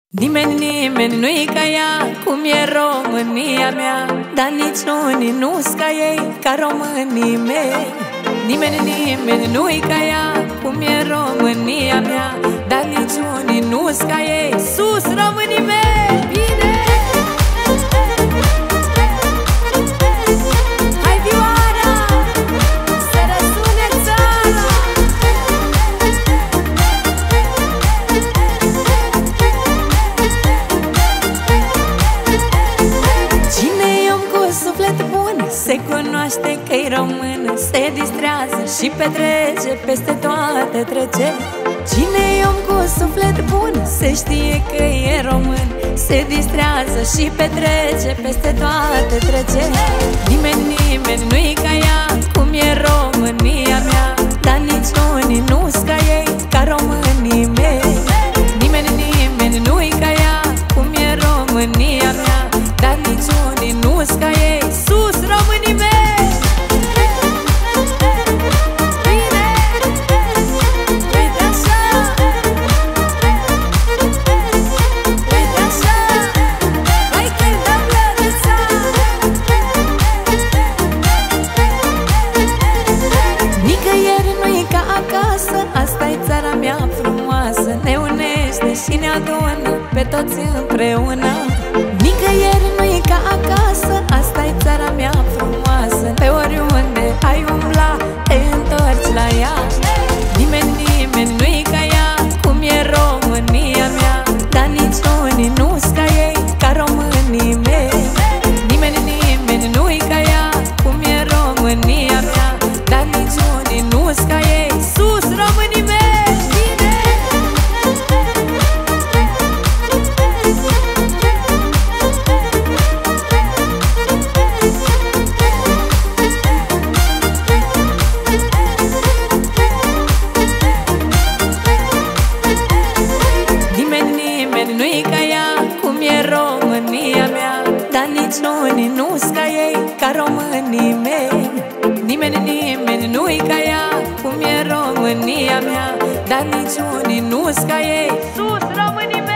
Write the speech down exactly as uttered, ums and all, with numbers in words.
Nimeni, nimeni nu-i ca ea, cum e România mea, dar niciunii nu-s ca ei, ca românii mei. Nimeni, nimeni nu-i ca ea, cum e România mea, dar niciunii nu-s ca ei. Sus, românii mei! Bine! Se cunoaște că-i român, se distrează și petrece, peste toate trece. Cine e om cu suflet bun, se știe că e român, se distrează și petrece, peste toate trece. Nimeni, nimeni nu-i ca ea, cum e România mea, dar niciunii nu-s ca ei, ca românii mei. Nimeni, nimeni nu-i ca ea, cum e România mea, dar niciunii nu-s ca ei. Sus, românii mei! Asta-i țara mea frumoasă, ne unește și ne adună pe toți împreună. Nicăieri nu-i ca acasă, asta-i țara mea frumoasă, pe oriunde ai umbla, te întorci la ea. Nimeni, nimeni nu-i ca ea, cum e România mea, dar niciunii nu-s ca ei, ca românii mei. Nimeni, nimeni nu-i ca ea, cum e România mea, dar niciunii nu-s ca ei. Sus, românii mei! Niciunii nu-s ca ei, ca românii mei. Nimeni, nimeni nu-i ca ea, cum e România mea, dar niciunii nu-s ca ei. Sus, românii mei!